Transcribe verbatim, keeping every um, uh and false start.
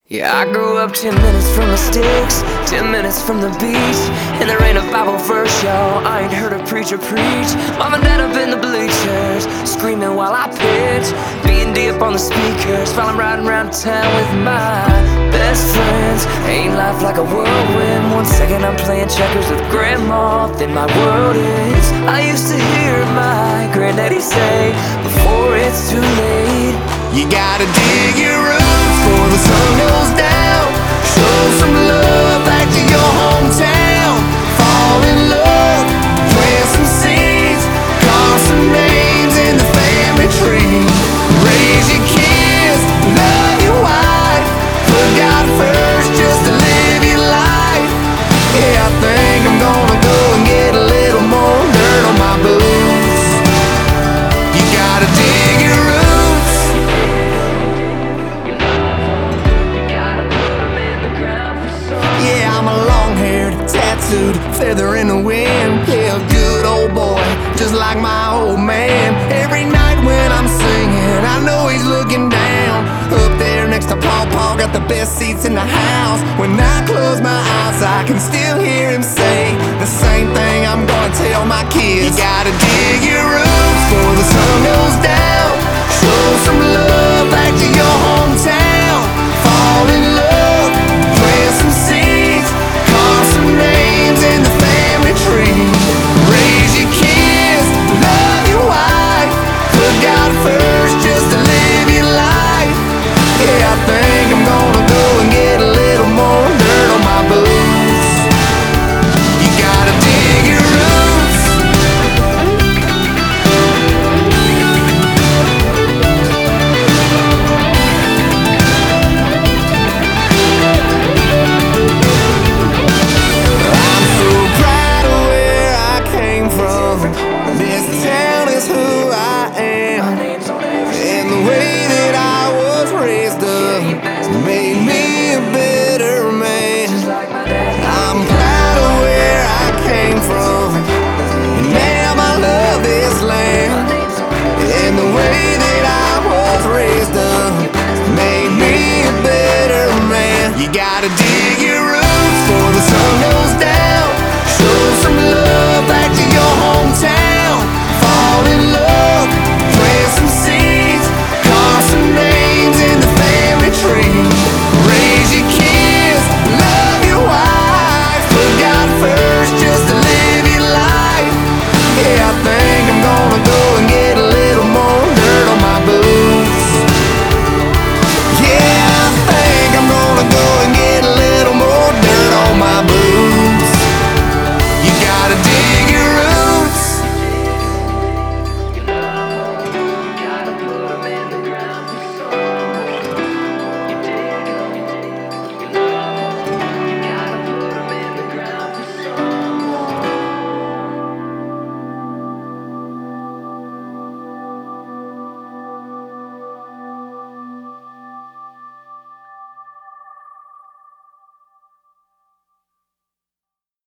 Yeah, I grew up ten minutes from the sticks, ten minutes from the beach, and there ain't a Bible verse, y'all, I ain't heard a preacher preach. Mom and dad up in the bleachers, screaming while I pitch, B and D up on the speakers, while I'm riding around town with my best friends. Ain't life like a whirlwind? One second I'm playing checkers with grandma, then my world is. I used to hear my granddaddy say, before it's too late, you gotta dig your roots before the sun goes down. Show some love back to your hometown. Fall in love, plant some seeds, carve some names in the family tree. Raise your kids, love your wife, put God first just to live your life. Yeah, I think I'm gonna go and get a little more dirt on my boots. You gotta dig your roots. Tattooed, feather in the wind. Yeah, a good old boy, just like my old man. Every night when I'm singing, I know he's looking down. Up there next to Paw Paw, got the best seats in the house. When I close my eyes, I can still hear him say the same thing I'm gonna tell my kids. You gotta dig your roots before the sun goes down. Show some love back to your hometown. Fall in love, plant some seeds, carve some names in the family tree. Raise your kids, love your wife, put God first just to live your life. Yeah, I think I'm gonna go and get a little more dirt on my boots. You gotta dig your roots. I'm so proud of where I came from. This town is who I am, and the way that I was raised up made me a better man. I'm proud of where I came from, and now I love this land. And the way that I was raised up made me a better man. You gotta do